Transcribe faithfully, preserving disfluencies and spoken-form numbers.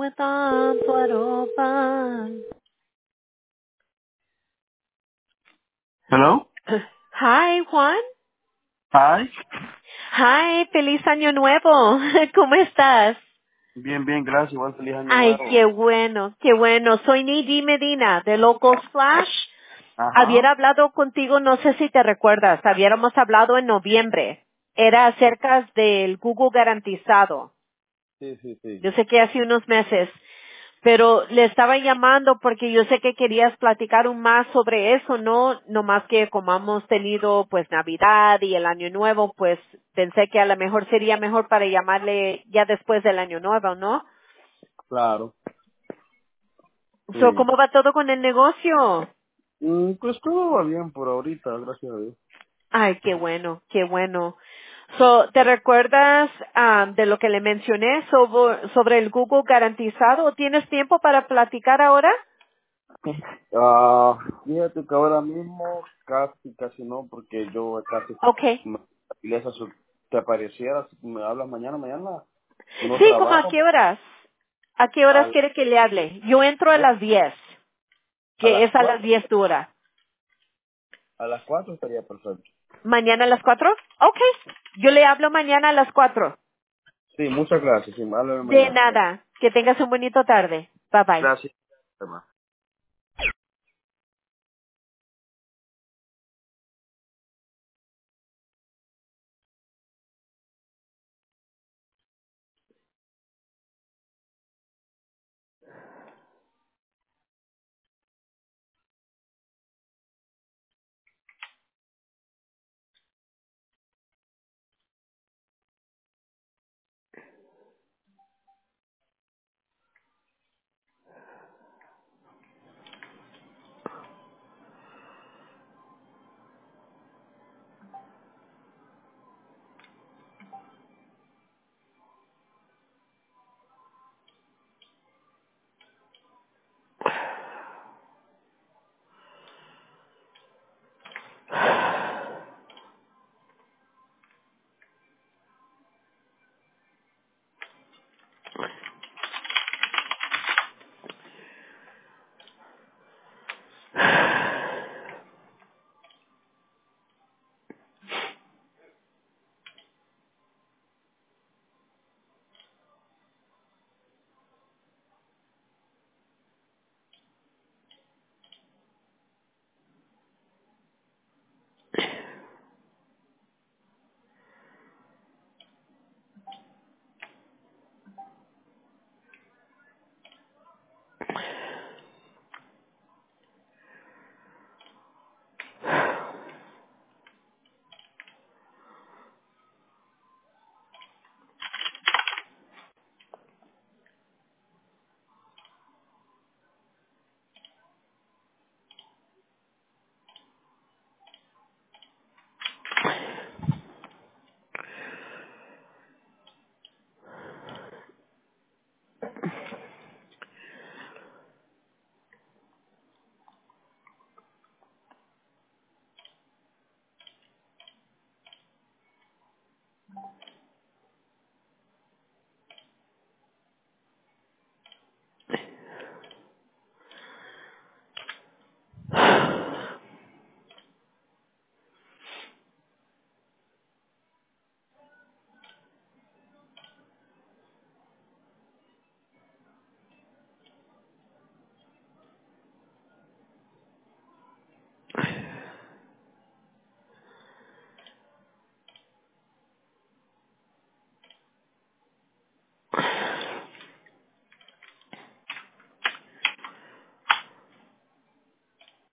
fue tanto aroma. Hello. Hi, Juan. Hi. Hi, feliz año nuevo. ¿Cómo estás? Bien, bien, gracias. Igual feliz año Ay, nuevo. qué bueno, qué bueno. Soy Nidi Medina de Locals Flash. Ajá. Había hablado contigo, no sé si te recuerdas, habíamos hablado en noviembre. Era acerca del Google garantizado. Sí, sí, sí. Yo sé que hace unos meses, pero le estaba llamando porque yo sé que querías platicar un más sobre eso, ¿no? No más que como hemos tenido pues Navidad y el Año Nuevo, pues pensé que a lo mejor sería mejor para llamarle ya después del Año Nuevo, ¿no? Claro. So, Sí. ¿cómo va todo con el negocio? Mm, pues todo va bien por ahorita, gracias a Dios. Ay, qué bueno, qué bueno. So, ¿te recuerdas ah, de lo que le mencioné sobre, sobre el Google garantizado? ¿Tienes tiempo para platicar ahora? Ah, fíjate que ahora mismo casi, casi no, porque yo casi Okay. me afilias a su- te apareciera, si me hablas mañana, mañana, no Sí, ¿como a trabajo, qué horas? ¿A qué horas a, quiere que le hable? Yo entro a yo las diez, a que las es a las cuatro, diez tu hora. a las cuatro estaría perfecto. ¿Mañana a las cuatro? Okay. Yo le hablo mañana a las cuatro. Sí, muchas gracias, sí, háblame De mañana. nada. Que tengas un bonito tarde. Bye bye. Gracias.